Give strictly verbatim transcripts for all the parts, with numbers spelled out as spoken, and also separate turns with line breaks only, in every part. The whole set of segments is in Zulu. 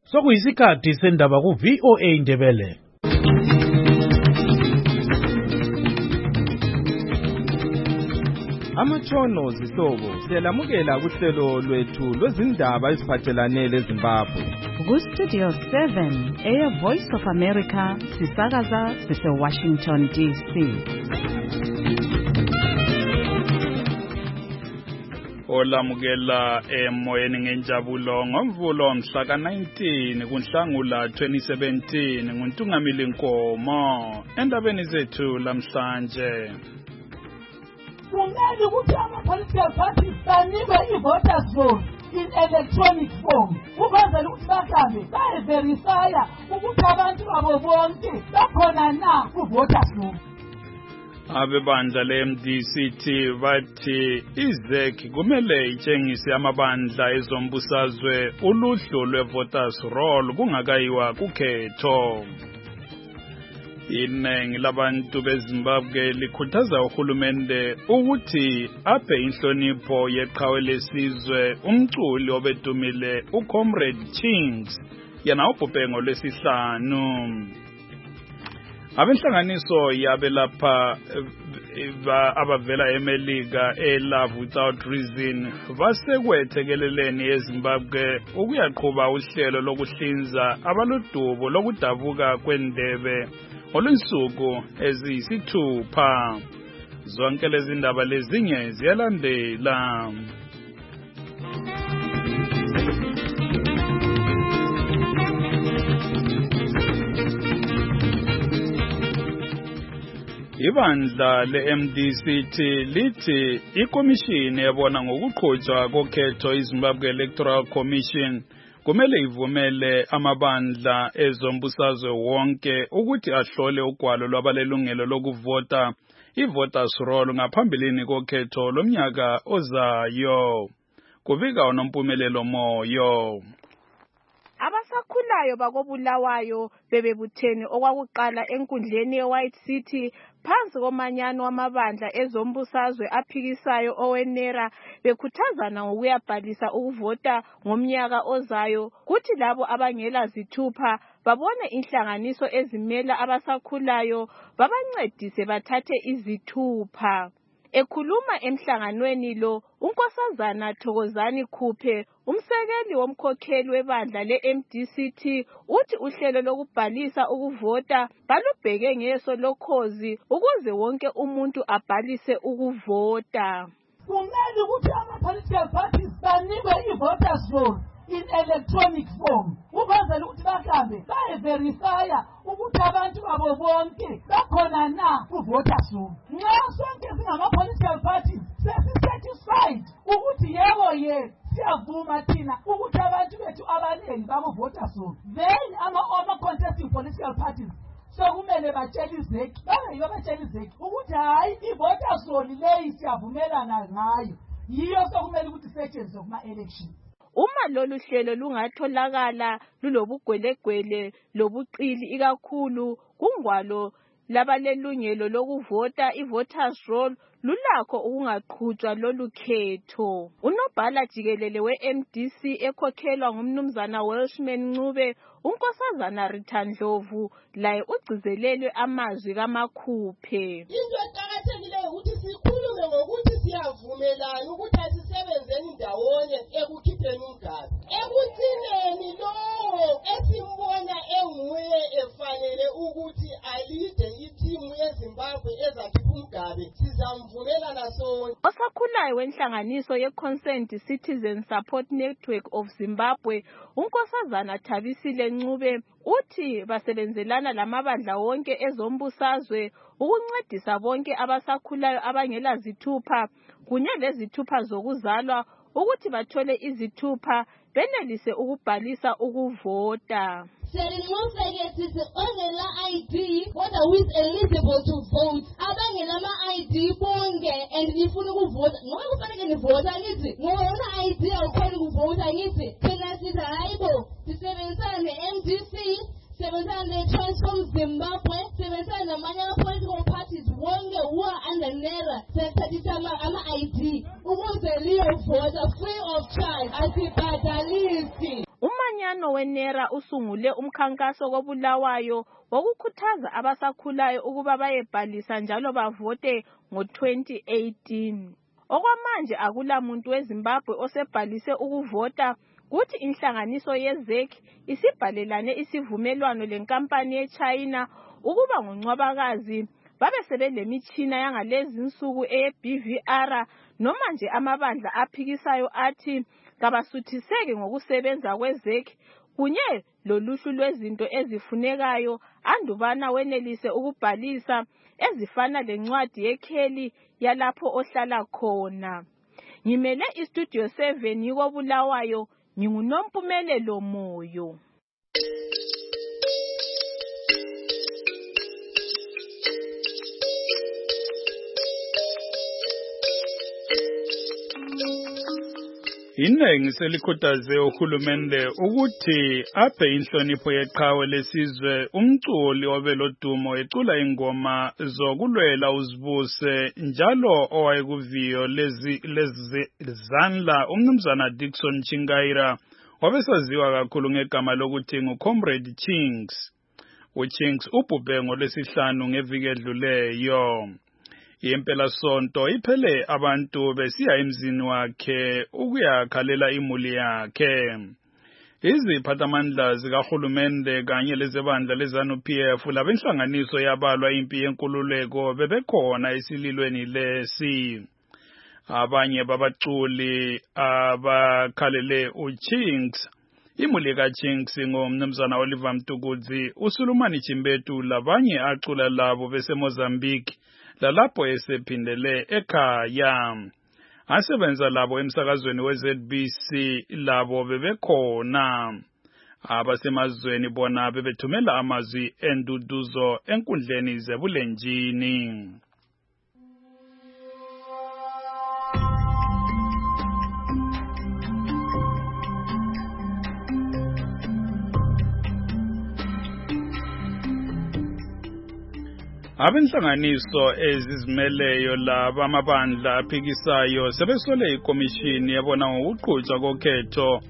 Sokuyisikhathi sendaba ku V O A Ndebele.
Amatshono zihlobo siyalamukela kuhlelo lwethu lwezindaba eziphathelane leZimbabwe.
Ku Studio seven, Air Voice of America, sisakaza sise Washington D C.
Olamukela emoyeni ngenjabulo ngomvulo mhla ka nineteen kuNhlangula twenty seventeen nguNtungamili Nkomo endabeni zethu lamhlanje.
Kumele ukuthi ama-political parties banikwe i-voters roll in electronic form ukwenzela ukuthi bahambe bayeverifya ukuthi abantu babo bonke bakhona na ku-voters roll.
Abebandla le-M D C T bathi I-Z E C kumele itshengise amabandla ezombusazwe uluhlu lwe-voters roll kungakayiwa kukhetho. Inengi labantu beZimbabwe likhuthaza uhulumende ukuthi aphe inhlonipho yeqhawe lesizwe umculi obedumile uComrade Chinks yena ubhubhengo lwesihlanu. Abenhlanganiso yabelapha abavela eMelika eLove Without Reason basekwethekeleleni eZimbabwe ukuyaqhuba uhlelo lokuhlinza abaludubo lokudabuka kwendebe olunsuku eziyisithupha. Zonke lezi ndaba lezinye ziyalandela. Ibandla le-M D C T lithi ikomishini ebona ngokuqhutshwa kokhetho iZimbabwe Electoral Commission kumele ivumele amabandla ezombusazwe wonke ukuthi ahlole ugwalo lwabalelungelo lokuvota i-voters roll ngaphambilini kokhetho lomnyaka ozayo. Kubika uNompumelelo Moyo.
Abasakhulayo bakobulawayo bebebuthene okwakuqala enkundleni ye-White City phansi komanyano wamabandla ezombusazwe aphikisayo owenera bekhuthazana ngokuyabhalisa ukuvota ngomnyaka ozayo kuthi labo abangela zithupha babone inhlanganiso ezimela abasakhulayo babancedise bathathe izithupha. Ekhuluma emhlanganweni lo, uNkosazana Thokozani Khuphe, umsekeli womkhokheli webandla le-M D C T, uthi uhlelo lokubhalisa ukuvota balubheke ngeso lokhozi ukuze wonke umuntu abhalise ukuvota.
Kumele ukuthi ama-political parties banikwe i-voters roll in electronic form ukwenzela ukuthi bahambe bayeverifya ukuthi abantu babo bonke bakhona na ku-voters roll. Nxa sonke singama-political parties sesi-satisfied ukuthi yebo ye siyavuma thina ukuthi abantu bethu abaningi baku-voters roll, then ama-contesting political parties sokumele batshela I-Z E C bangayibo batshela I-Z E C ukuthi hayi i-voters roll leyi siyavumelana ngayo yiyo sokumele ukuthi isetshenziswe kuma-election.
Uma lolu hlelo lungatholakala lulobugwelegwele lobuqili ikakhulu kungwalo labalelungelo lokuvota i-voters roll lulakho ukungaqhutshwa lolu khetho. Unobhala jikelele we-M D C ekhokhelwa ngumnumzana Welshman Ncube, uNkosazana Rita Ndlovu laye ugcizelelwe amazwi kaMakhuphe.
Into eqakathekileyo ukuthi sikhulume ngokuthi siyavumelana ukuthi asisebenzeni ndawonye ekukhipheni umgaba. Ekugcineni lowo esimbona enguye efanele ukuthi alide ithimu yeZimbabwe ezakhipha umgabe sizamvumelana sonke.
Osakhulayo wenhlanganiso ye-Concerned Citizen Support Network of Zimbabwe, uNkosazana Thabisile Ncube, uthi basebenzelana lamabandla wonke ezombusazwe ukuncedisa bonke abasakhulayo abangela zithupha kunye lezithupha zokuzalwa ukuthi bathole izithupha benelise ukubhalisa ukuvota.
Siyaliqinisekisa ongela I D kodwa who is eligible to vote abangela ama-I D bonke and nifuna ukuvota ngoba kufanele nivota ngithi ngoba una I D awukhona ukuvota ngithi phela sithi hayibo sisebenzisana ne-M D C sebenzisana ne-Transform Zimbabwe sebenzisana namanye ama-political parties wonke who are under NERA sesithathisa ama-I D ukuze liyovota free of charge asibhadalisi.
Umanyano umhlangano wenera usungule umkhankaso koBulawayo wokukhuthaza abasakhulayo ukuba bayebhalisa njalo bavote ngo twenty eighteen. Okwamanje akula muntu weZimbabwe osebhalise ukuvota, kuthi inhlanganiso yeZEC isibhalelane isivumelwano lenkampani yeChina ukuba ngoncwabakazi babe sebelemitshina yangalezi insuku eye-B V R noma nje amabandla aphikisayo athi kabasuthiseke ngokusebenza kweZEC kunye loluhlu lwezinto ezifunekayo andubana wenelise ukubhalisa ezifana lencwadi yekheli yalapho ohlala khona. Ngimele istudio seven yikoBulawayo, nginguNompumelelo Moyo.
Inengi selikhuthaze uhulumende ukuthi aphe inhlonipho yeqhawe lesizwe umculi obelodumo ecula ingoma zokulwela uzibuse njalo owayekuviyo lezi lezanla umnumzana Dickson Chingaira wabesaziwa kakhulu ngegama lokuthi nguComrade Chinks. uChinks ubhubhe ngolwesihlanu ngeviki edluleyo. Impela sonto iphele abantu besiya emzini wakhe ukuyakhalela imuli yakhe. Iziphathamandla zikahulumende kanye lezebandla leZANU-P F labenhlanganiso yabalwa impi yenkululeko bebekhona esililweni lesi. Abanye babaculi abakhalele uChinks. Imuli kaChinks ngumnumzana Oliver Mtukudzi, uSulumani Chimbetu labanye acula labo beseMozambique lalapho esephindele ekhaya. Asebenza labo emsakazweni we-Z B C labo bebekhona. Abasemazweni bona bebethumela amazwi enduduzo enkundleni zebulenjini. Abenhlanganiso ezizimeleyo laba amabandla aphikisayo sebesole ikomishini yabona ngokuqhutshwa kokhetho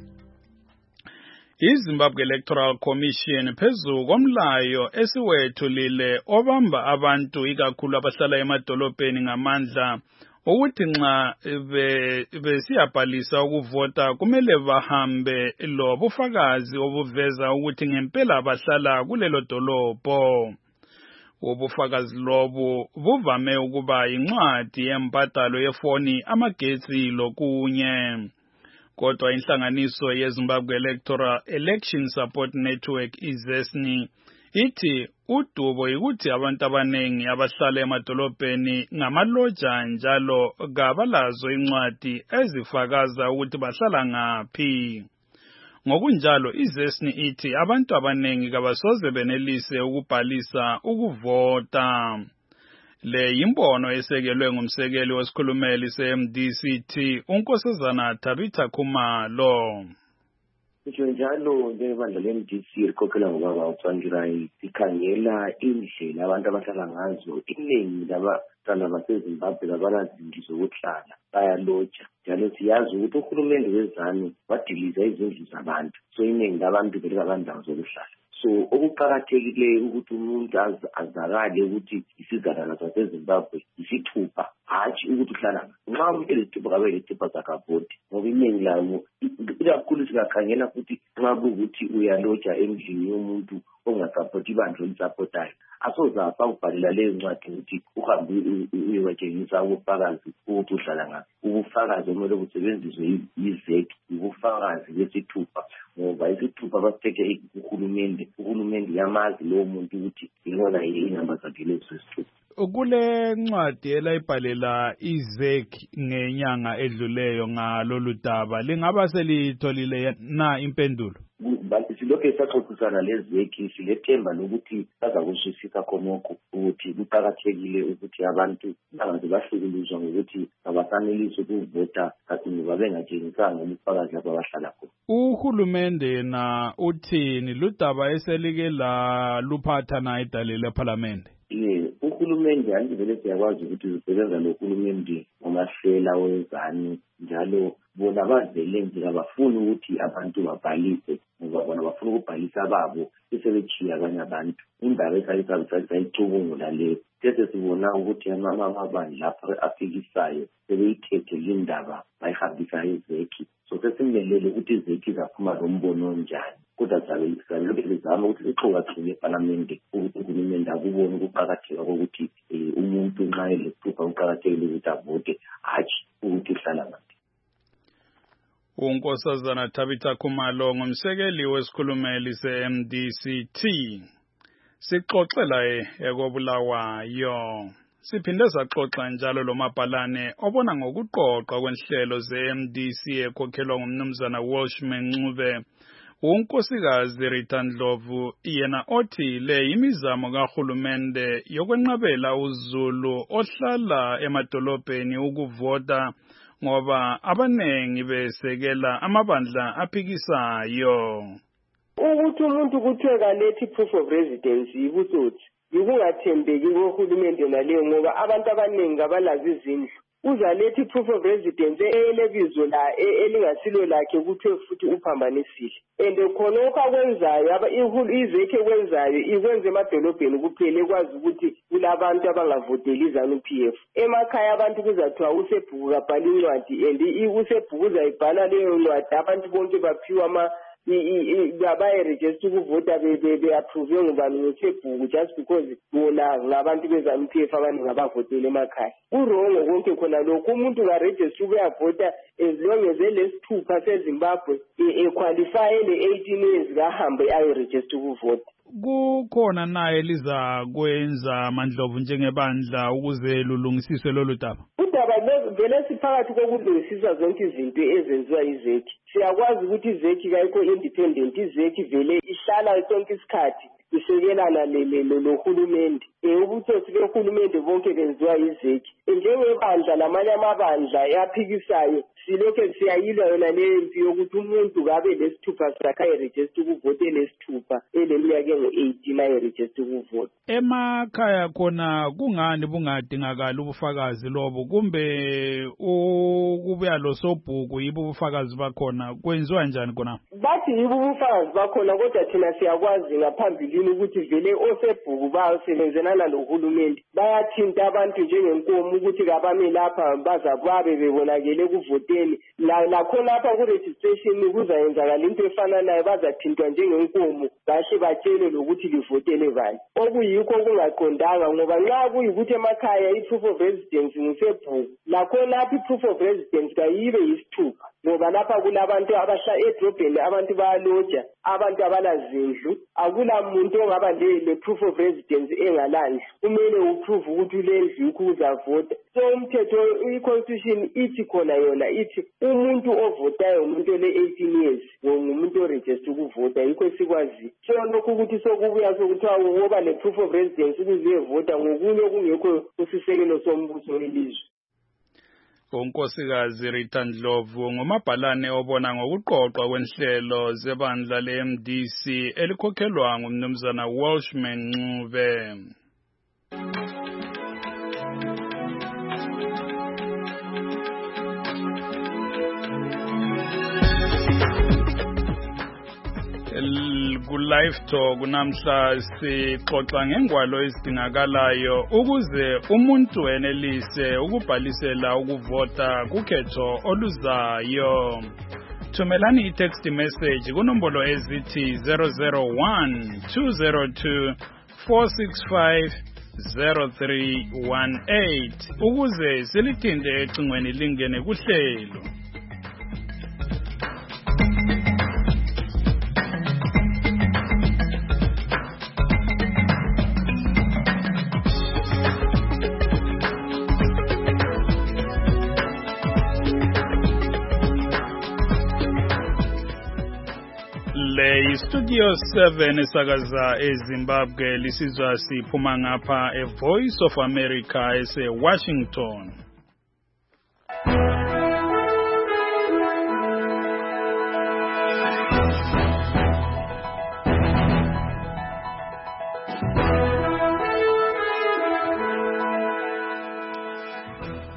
iZimbabwe Electoral Commission phezu komlayo esiwethulile obamba abantu ikakhulu abahlala emadolobheni ngamandla ukuthi nxa besiyabhalisa ukuvota kumele bahambe lobufakazi obuveza ukuthi ngempela abahlala kulelo dolobho. Ubufakazi lobu buvame ukuba incwadi yembadalo yefoni, amagetsi lokunye. Kodwa inhlanganiso yeZimbabwe Electoral Election Support Network iZESNI ithi udubo yikuthi abantu abanengi abahlala emadolobheni ngamaloja njalo kabalazo incwadi ezifakaza ukuthi bahlala ngaphi. Ngokunjalo iZESNI ithi abantu abanengi kabasoze benelise ukubhalisa ukuvota. Le yimbono esekelwe ngumsekeli wesikhulumeli se-M D C T uNkosazana Tabitha Khumalo.
Kusho njalo njengobandla le-M D C likhokhela ngobaba uTsvangirai sikhangela indlela abantu abahlala ngazo. Iningi labahlala baseZimbabwe labalazindlu zokuhlala bayaloja, njalo siyazi ukuthi uhulumende weZANU wadiliza izindlu zabantu, so iningi labantu belikabandawo zokuhlala. So okuqakathekileyo ukuthi umuntu azakale ukuthi isizalwane saseZimbabwe isithupha, hatshi ukuthi uhlala nxa umuntu elesithupha kabe lesithupha sakavoti, ngoba iningi layo ikakhulu singakhangela futhi nxa kuwukuthi uyaloja endlini yomuntu ongasapoti ibandla elisapotayo, asozafa ukubhalela leyo ncwadi ukuthi uhambe uyewatshengisa ubufakazi ukuthi uhlala ngaphi. Ubufakazi okumele busebenziswe yiZEC ubufakazi besithupha, ngoba isithupha basithethe uhulumende uhulumende yamazi lowo muntu ukuthi yona inamba zakhe lezo sithupha.
Kule ncwadi elayibhalela iZEC ngenyanga edluleyo ngalolu daba lingaba selitholile na impendulo?
Silokhu esaxoxisana leZEC silethemba lokuthi bazakuzwisisa khonokho ukuthi kuqakathekile ukuthi abantu bangaze bahlukuluzwa ngokuthi abasanelisi ukuvota kanti ngoba bengatshengisanga ubufakazi lapho abahlala khona.
Uhulumende na uthini ludaba eselike la luphatha na idale leParliament?
Yeah, uhulumende andivele siyakwazi ukuthi zisebenza nohulumende ngomahlela wezani njalo bona bavele nje abafuni ukuthi abantu babhalise ngoba bona bafuna ukubhalisa babo besebechiya abanye abantu indaba esayicubungula le bese sibona ukuthi amabandla lapha afikisayo sebeyithethe le ndaba bayihambisa ezeki so sesimelele ukuthi izeki zaphuma nombono onjani kodwa sabe bezama ukuthi sixoxaxoxe eParliament ukuthi uhulumende akubona ukuqhakatheka kokuthi umuntu nxa elephupha uqhakathekile ukuthi avote hatshi ukuthi uhlala ngaphi.
uNkosazana Tabitha Khumalo ngumsekeli wesikhulumeli se-M D C T sixoxela ekobulawayo siphinde saxoxa njalo lo mabhalane obona ngokuqoqwa kwenhlelo ze-M D C ekhokhelwa ngumnumzana Welshman Ncube unkosikazi Rita Ndlovu yena othi le imizamo kahulumende yokwenqabela uZulu ohlala emadolobheni ukuvota ngoba abanengi besekela amabandla aphikisayo.
Ukuthi umuntu kuthiwe kalethi proof of residence yibutsotsi yikungathembeki kohulumende naleyo ngoba abantu abaningi abalazi izindlu uzalethi proof of residence elebizo la elingasilo lakhe kuthiwe futhi uphambanisile and khona okwakwenzayo izekhe kwenzayo ikwenza emadolobheni kuphela ekwazi ukuthi kulabantu abangavoteli izanu P F emakhaya abantu kuzathiwa usebhuku kabhala incwadi and usebhuku uzayibhala leyo ncwadi abantu bonke baphiwa ama baye-register ukuvota be-approve ngubani ngesebhuku just because bona ngabantu bezanu P F abaningi abavotela emakhaya kurongo konke khona lokhu umuntu ka-register ukuyavota as long as elesithupha seZimbabwe equalify ele-eighteen years kahambe ayo-register ukuvota.
Kukhona naye liza kwenza Mandlovu njengebandla ukuze lulungisiswe lolu daba.
Udaba vele siphakathi kokulungisisa zonke izinto ezenziwa izeki. Siyakwazi ukuthi izeki kayikho independent, izeki vele ihlala sonke isikhathi isekelana lohulumende. Ubutsotsi behulumende bonke benziwa izeki. Njengebandla lamanye amabandla yaphikisayo silokhe siyayilwa yona le mpi yokuthi umuntu kabe lesithupha sakhe ayi-register ukuvota lesithupha eleminyaka engu-eighteen ayi-register ukuvota.
Emakhaya khona kungani bungadingakala ubufakazi lobo kumbe ukubuya lo sobhuku yibo ubufakazi bakhona kwenziwa njani khona?
Bathi yibo ubufakazi bakhona kodwa thina siyakwazi ngaphambilini ukuthi vele osebhuku basebenzelana lohulumende bayathinta abantu njengenkomo ukuthi kabame lapha bazababe bebonakele kuvoteni lakhona lapha ku-registration kuzayenzakala into efananayo bazathintwa njengenkomo bahle batshele lokuthi livotele bani okuyikho kungaqondanga ngoba nxa kuyikuthi emakhaya i-proof of residence ngusebhuku lakhona lapha i-proof of residence kayibe yisithupha ngoba lapha kulabantu abahla edrobheni abantu bayaloja abantu abalazindlu akula muntu ongaba le proof of residence engalandlu kumele uprove ukuthi ulendlu yikho uzavota so umthetho i-constitution ithi khona yona ithi umuntu ovotayo umuntu ole-eighteen years ngumuntu oregister ukuvota yikho sikwazi so lokhu ukuthi sokubuya sokuthiwa woba le-proof of residence ukuzevota ngokunye okungekho kusisekelo sombuso welizwe.
unkosikazi Rita Ndlovu ngumabhalane obona ngokuqoqwa kwenhlelo zebandla le-M D C elikhokhelwa ngumnumzana Welshman Ncube. Ku-Live Talk namhla sixoxa ngengwalo ezidingakalayo ukuze umuntu enelise ukubhalisela ukuvota kukhetho oluzayo. Thumelani i-text message kunombolo ezithi zero zero one two zero two four six five zero three one eight ukuze silithinte ecingweni lingene kuhlelo. Studio seven esakaza eZimbabwe lisizwa siphuma ngapha e Voice of America ese Washington.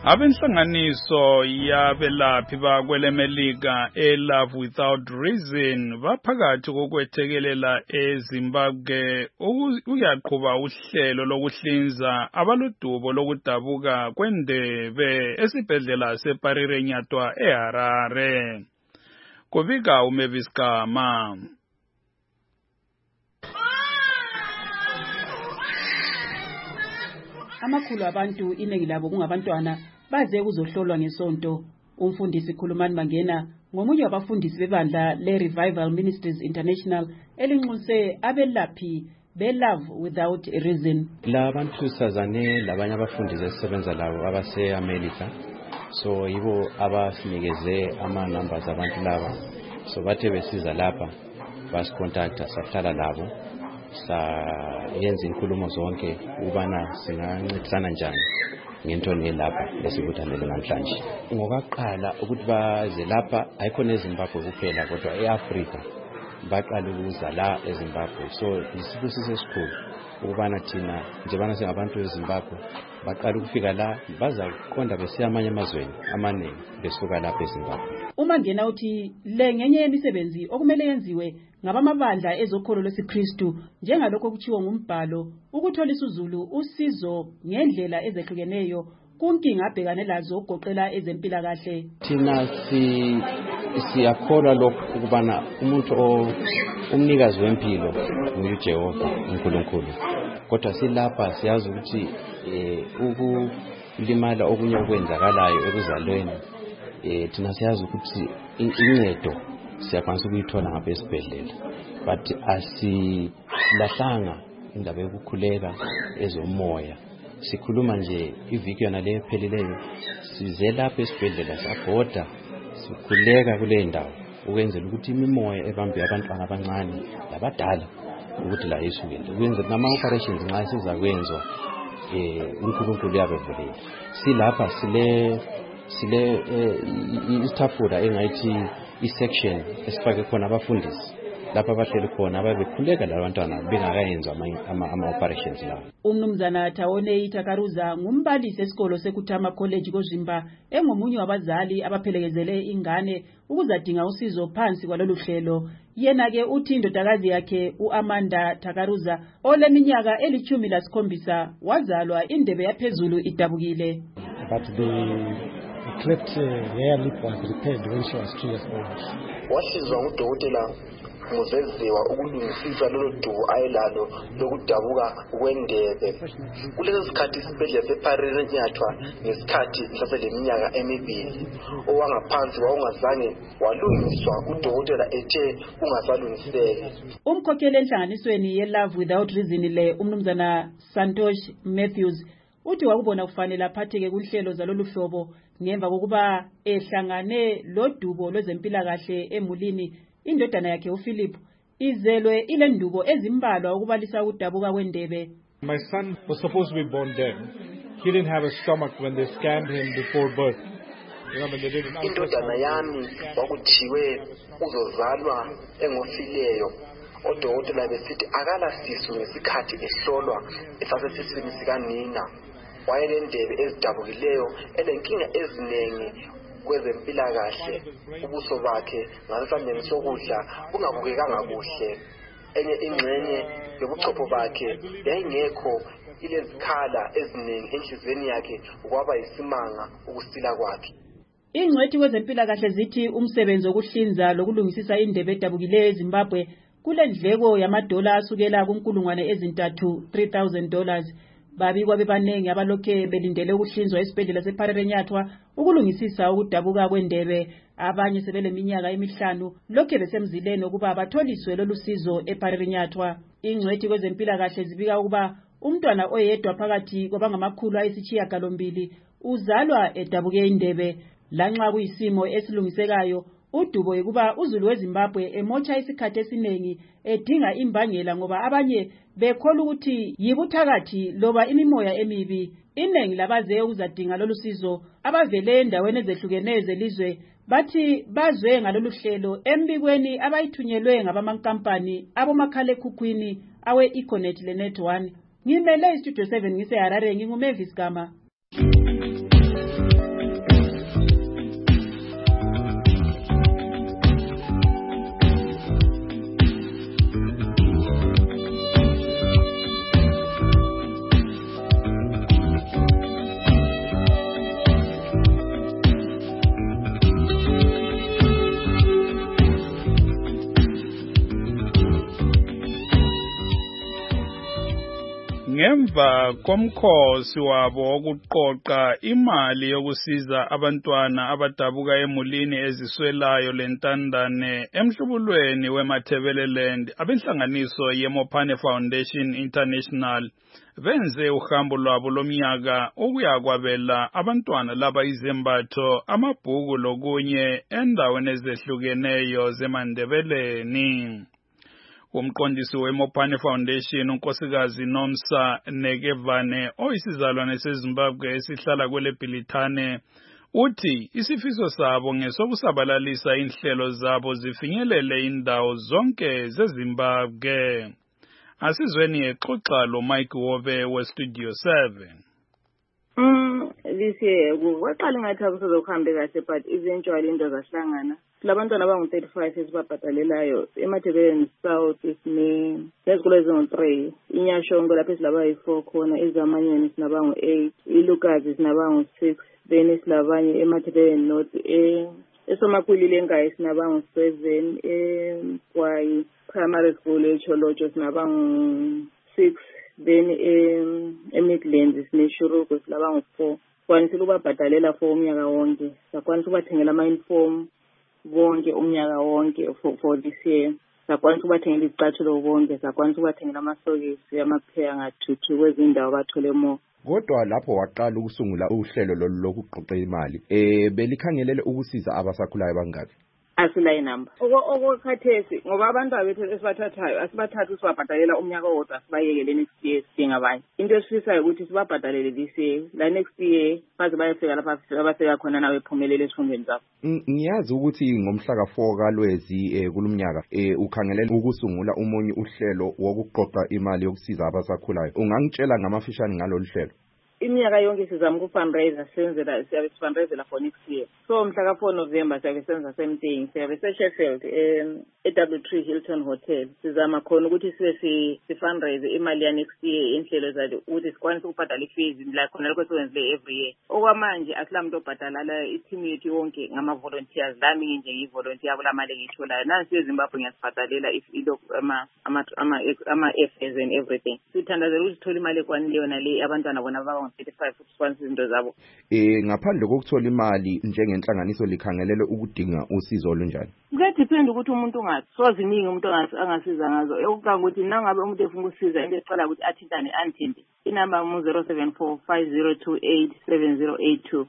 Abenhlanganiso yabelaphi bakwelemelika eLove Without Reason baphakathi kokwethekelela eZimbabwe uyaqhuba uhlelo lokuhlinza abaludubo lokudabuka kwendebe esibhedlela seParirenyatwa eHarare. Kubika uMavis Gama.
Amakhulu abantu iningi labo kungabantwana baze ukuzohlolwa ngesonto. Umfundisi Khulumani Mangena ngomunye wabafundisi bebandla le-Revival Ministries International elinxuse abelaphi be-Love Without Reason.
La bantu sazane labanye abafundisi esisebenza labo abase-America, so yibo abasinikeze ama-numbers abantu laba, so bathe besiza lapha basikontakta sahlala labo sayenza inkulumo zonke ubana singancedisana njani ngento nelapha lesibuthanele namhlanje. Ngokaqala ukuthi baze lapha ayikho neZimbabwe kuphela kodwa eAfrika baqala ukuza la eZimbabwe, so isibusiso esikhulu ukubana thina njebana singabantu eZimbabwe baqala ukufika la baza konda besiya amanye amazweni amaningi besuka lapha eZimbabwe.
Uma ngena uthi le ngenye yemisebenzi okumele yenziwe ngabamabandla ezokholo lwesiKristu njengalokho kuchiwo ngumbhalo ukutholisa uzulu usizo ngendlela ezehlukeneyo kunkinga abhekane lazo ugoqela ezempilakahle.
Thina si siyakholwa lokhu ukubana umuntu umnikazi wempilo nguJehova uNkulunkulu, kodwa silapha siyazi ukuthi ukulimala okunye okwenzakalayo ekuzalweni eh thina siyazi ukuthi incedo siyakwanisa ukuyithola ngapha esibhedlela, but asilahlanga indaba yokukhuleka ezomoya. Sikhuluma nje iviki yona le ephelileyo size lapha esibhedlela sabhoda sikhuleka kule ndawo ukwenzela ukuthi imimoya ebambe abantwana abancane labadala ukuthi la yesukele ukwenzela nama operations nxa siza kwenzwa eh uNkulunkulu yabevulela. Silapha sile sile isithafula engayithi isection esifake khona abafundisi lapha abahleli khona ababekhuleka labantwana bengakayenzwa ama ama operations lawo.
Umnumzana Thawone Itakaruza ngumbalisi esikolo seKutama College koZimba engomunye wabazali abaphelekezele ingane ukuzadinga usizo phansi kwalolu hlelo. Yena ke uthi indodakazi yakhe uAmanda Takaruza oleminyaka elithumi lasikhombisa wazalwa indebe yaphezulu idabukile.
But the cleft hair lip was repaired when she was two years old.
Wasizwa ngudokotela muzeziwa ukulungisisa lolo dubo ayelalo lokudabuka kwendebe. Kulesi sikhathi isibhedlela seParirenyatwa ngesikhathi saseleminyaka emibili owangaphansi wawungazange walungiswa udokotela ethe ungasalungiseki.
Umkhokheli enhlanganisweni yeLove Without Reason le umnumzana Santosh Matthews uthi wakubona kufanele aphatheke kuhlelo zalolu hlobo ngemva kokuba ehlangane lodubo lwezempilakahle emulini. Indodana yakhe uPhilip izelwe ile ndubo ezimbalwa ukubalisa udabuka kwendebe.
My son was supposed to be born dead. He didn't have a stomach when they scanned him before birth.
Indodana yami wakuthiwe uzozalwa engofileyo. Odokotela besithi akala sisu ngesikhathi ehlolwa esasesiswini sikanina. Wayelendebe ezidabukileyo elenkinga ezinengi kwezempilakahle. Ubuso bakhe ngasesandleni sokudla bungabukekanga kuhle. Enye ingxenye yobuchopho bakhe yayingekho ilezikhala eziningi enhlizweni yakhe kwaba yisimanga ukusila kwakhe.
Ingcwethi kwezempilakahle zithi umsebenzi wokuhlinza lokulungisisa indebe edabukileyo eZimbabwe kulendleko yamadola asukela kunkulungwane ezintathu three thousand dollars. Babikwa bebanengi abalokhe belindele ukuhlinzwa esibhedlela seParirenyatwa ukulungisisa ukudabuka kwendebe. Abanye sebeleminyaka emihlanu lokhe besemzileni ukuba batholiswe lolu sizo eParirenyatwa. Ingcwethi kwezempilakahle zibika ukuba umntwana oyedwa phakathi kwabangamakhulu ayisishiyagalombili uzalwa edabuke indebe. Lanxa kuyisimo esilungisekayo udubo ukuba uzulu weZimbabwe emotsha isikhathi esiningi edinga imbangela ngoba abanye bekholwa ukuthi yibuthakathi loba imimoya emibi. Iningi labaze ukuzadinga lolu sizo abavele endaweni ezehlukeneyo zelizwe bathi bazwe ngalolu hlelo embikweni abayithunyelwe ngabamankampani abomakhala ekhukhwini awe Econet leNet one. Ngimele iStudio seven ngise Harare nginguMavis Gama.
ngemva komkhosi wabo wokuqoqa imali yokusiza abantwana abadabuka emulini eziswelayo lentandane emhlubulweni weMatabeleland abenhlanganiso yeMopane Foundation International benze uhambo lwabo lomnyaka ukuyakwabela abantwana laba izembatho amabhuku lokunye endaweni ezehlukeneyo zeMandebeleni. Umqondisi weMopane Foundation unkosikazi Nomsa Nekevane oyisizalwane seZimbabwe esihlala kwele Bhilithane uthi isifiso sabo ngesokusabalalisa inhlelo zabo zifinyelele indawo zonke zeZimbabwe. Asizweni exoxa lo Mike Wobe we Studio seven.
Mm this year kwaqala ngathi akusozokuhambe kahle but eventually into zahlangana. Labantwana abangu thirty-five esibabhadalelayo eMatabeleland South isine nezikole ezingu three inyashongo lapho esilaba yi four khona ezamanyeni sinabangu eight ilukazi sinabangu six then esilabanye eMatabeleland North eh esomakhulile engayi sinabangu seven eMgwayi primary school eCholocho sinabangu six then em eMidlands sineshuruko silabangu four kwanisela ukubabhadalela for umnyaka wonke sakwanisa ukubathengela ama uniform bonke umnyaka wonke for, for this year sakwanisa ukubathengela izicathulo bonke sakwanisa ukubathengela amasokisi amaphea ngathuthu kwezindawo bathole mo.
Kodwa lapho waqala ukusungula uhlelo lolu lokuqoqa imali eh belikhangelele ukusiza abasakhulayo bangaki?
Asila inamba okokhathesi ngoba abantu abethu esibathathayo asibathatha usibabhadalela umnyaka wodwa sibayekele next year sidinga abanye into esifisayo ukuthi sibabhadalele this year la next year baze bayefika lapha abafika khona nawe ephumelele esifundweni zabo.
Ngiyazi ukuthi ngomhla ka four kaLwezi kulumnyaka eh ukhangelela ukusungula umunye uhlelo wokuqoqa imali yokusiza abasakhulayo ungangitshela ngamafishane ngalolu hlelo?
Iminyaka yonke sizama ukufundraiser senzela siyabe sifundraiser for next year so mhla ka four November siyabe senza same thing siyabe se Sheffield em e W three Hilton Hotel sizama khona ukuthi sibe si fundraiser imali ya next year inhlelo zayo ukuthi sikwanise ukubhadala fees la khona lokho siwenzile every year okwamanje asilamuntu obhadala la i-team yethu yonke ngama volunteers lami nje ngivolunteer kula mali engitholayo nansi eZimbabwe ngiyasibhadalela if ilo ama ama ama F S and everything sithandazela ukuthi sithola imali ekwaneleyo nale abantwana bona baba thirty-five futhi izinto zabo.
Eh ngaphandle kokuthola imali njengenhlanganiso likhangelele ukudinga usizo olunjani?
Kuyadepend ukuthi umuntu ungathi soziningi umuntu angasiza ngazo ekucanga ukuthi nangabe umuntu efuna ukusiza into ecala ukuthi athintane anthinte inamba mu zero seven four five zero two eight seven zero eight two.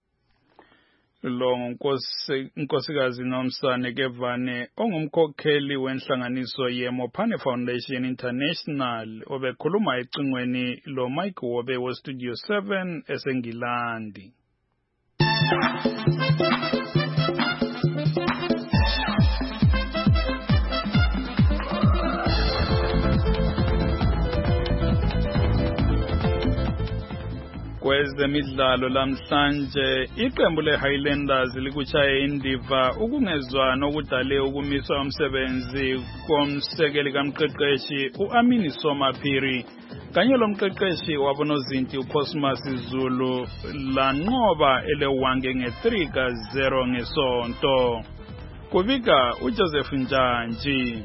Lo nkosikazi Nomsa Nekevane ongumkhokheli wenhlanganiso yeMopane Foundation International obekhuluma ecingweni lo Mike Wobe we Studio seven eseNgilandi. Kwezemidlalo lamhlanje iqembu leHighlanders likuchaya indiva ukungezwana okudale ukumiswa umsebenzi komsekeli kamqeqeshi uAmini Somaphiri kanye lomqeqeshi wabonozinti uCosmas Zulu lanqoba elewange nge three ka zero ngesonto. Kubika uJoseph Njanji.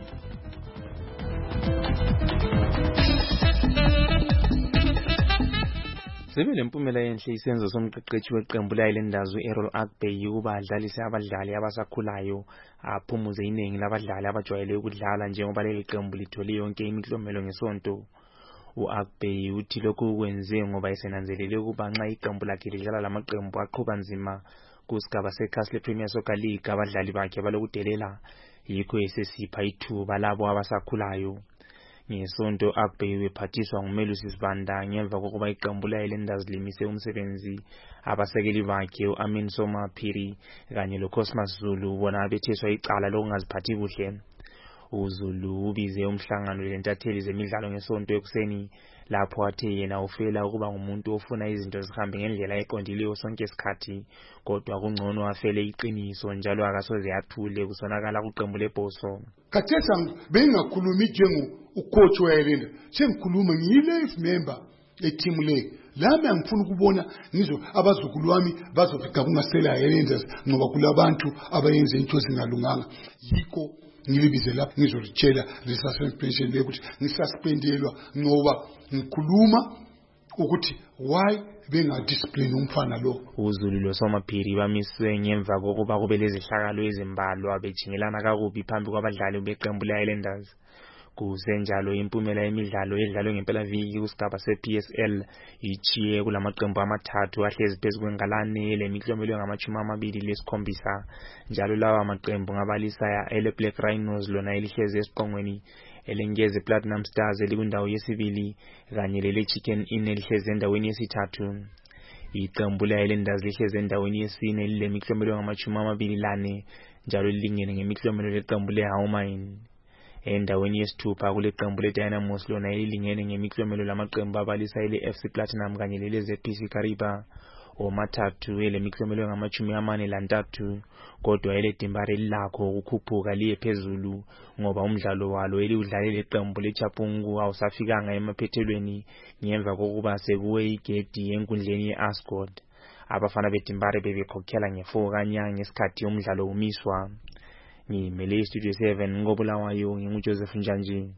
Sibe lempumela enhle isenzo somqeqeshi weqembu leHighlanders uErrol Agbey ukuba adlalise abadlali abasakhulayo aphumuze iningi labadlali abajwayele ukudlala njengoba leli qembu lithole yonke imiklomelo ngesonto. uAgbey uthi lokhu kwenze ngoba esenanzelele ukuba nxa iqembu lakhe lidlala lamaqembu aqhuba nzima kusigaba seCastle Premier Soccer League abadlali bakhe balokudelela yikho esesipha ithuba labo abasakhulayo. Ngesonto Agbey wephathiswa nguMelusi Sibanda ngemva kokuba iqembu leHighlanders limise umsebenzi abasekeli bakhe uAmini Somaphiri kanye loCosmas Zulu bona abetheswa icala lokungaziphathi kuhle. uZulu ubize umhlangano lentatheli zemidlalo ngesonto ekuseni lapho athe yena ufela ukuba ngumuntu ofuna izinto zihambe ngendlela eqondileyo sonke isikhathi kodwa kungcono afele iqiniso njalo akasoze yathule kusonakala kuqembu lebhoso.
Kathesa bengakhulumi njengo ucoach weHighlanders sengikhuluma ngiyile member eteam le lami angifuna ukubona ngizo abazukulu bami bazofika kungasela Highlanders ngoba kulabantu abayenze into ezingalunganga yiko ngilibize lapho ngizolitshela le-suspension le ukuthi ngisuspendelwa ngoba ngikhuluma ukuthi why bengadiscipline umfana lo.
uZulu loSomaphiri bamiswe ngemva kokuba kube lezihlakalo ezimbalwa bejingelana kakubi phambi kwabadlali beqembu le-Highlanders. Kusenjalo impumela yemidlalo edlalwe ngempelaviki kusigaba se-P S L ichiye kulamaqembu amathathu ahlezi phezu kwengalane lemiklomelo ngamachumi amabili lesikhombisa. Njalo lawa maqembu ngabalisa ele Black Rhinos lona elihlezi esiqongweni, elengeze Platinum Stars elikundawo yesibili kanye lele Chicken Inn elihlezi endaweni yesithathu. Iqembu le-Highlanders lihlezi endaweni yesine lilemiklomelo ngamachumi amabili lane njalo lilingene ngemiklomelo leqembu le-Haumain. Endaweni yesithupha kule qembu le-Dynamos lona elilingene ngemiklomelo lamaqembu abalisa ile F C Platinum kanye lele Z P C Kariba omathathu ele miklomelo ngamachumi amane lantathu, kodwa ele Dimbare lakho ukukhuphuka liye phezulu ngoba umdlalo walo eliudlale leqembu leChapungu awusafikanga emaphethelweni ngemva kokuba sekuwe igedi enkundleni ye-Ascot. Abafana beDimbare bebekhokhela nge-four kanyanga ngesikhathi umdlalo umiswa. Ngimele Studio seven ngobulawayo nginguJoseph Njanji.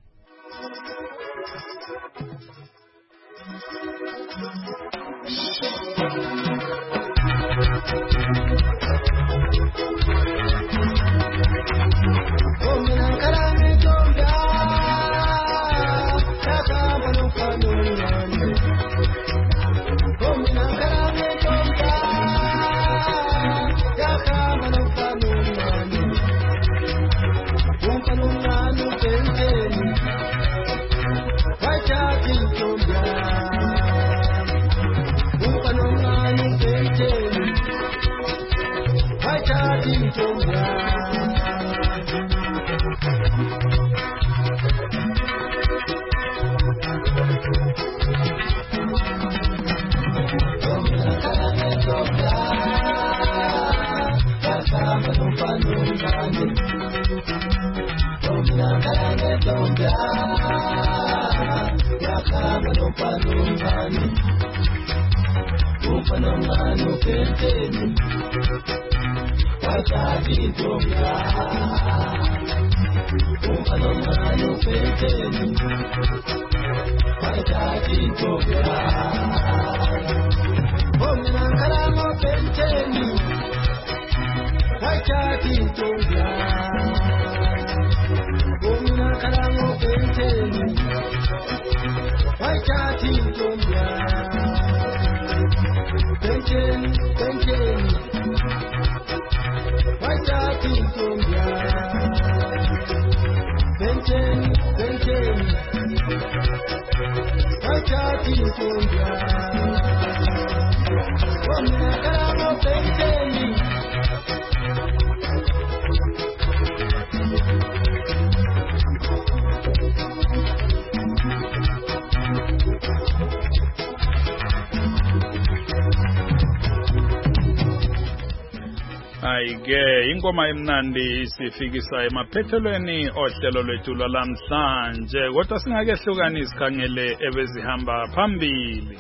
Ayike ingoma emnandi sifikisa emaphethelweni ohlelo lwethu lwalamhlanje, kodwa singakehlukani isikhangele ebezihamba phambili.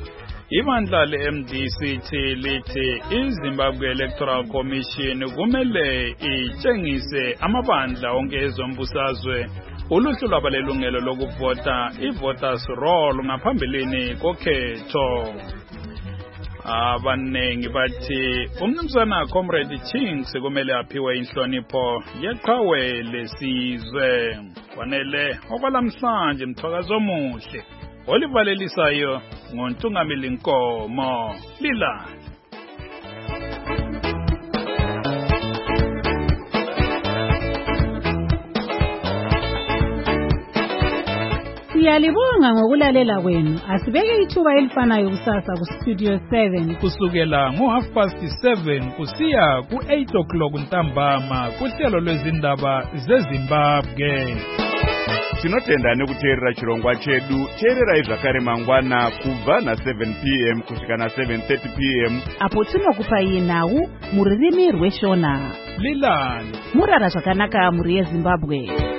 Ibandla le-M D C T lithi iZimbabwe Electoral Commission kumele itshengise amabandla onke ezombusazwe uluhlu lwabalelungelo lokuvota i-voters roll ngaphambilini kokhetho. Abanengi bathi umnumzana Comrade Chinks kumele aphiwe inhlonipho yeqhawe lesizwe. Kwanele okwalamhlanje mthwakazo omuhle olivalelisayo ngoNtungamili Nkomo lila.
Siyalibonga ngokulalela kwenu. Asibeke ithuba elifanayo kusasa ku Studio seven
kusukela ngo half past seven kusiya ku eight o'clock ntambama kuhlelo lwezindaba zeZimbabwe.
Tinotenda nekuteerera chirongwa chedu. Teererai zvakare mangwana kubva na seven p m kusvika na seven thirty p m
apo tinokupai nhau muririmi rweshona.
Lilani
murara zvakanaka muri yeZimbabwe.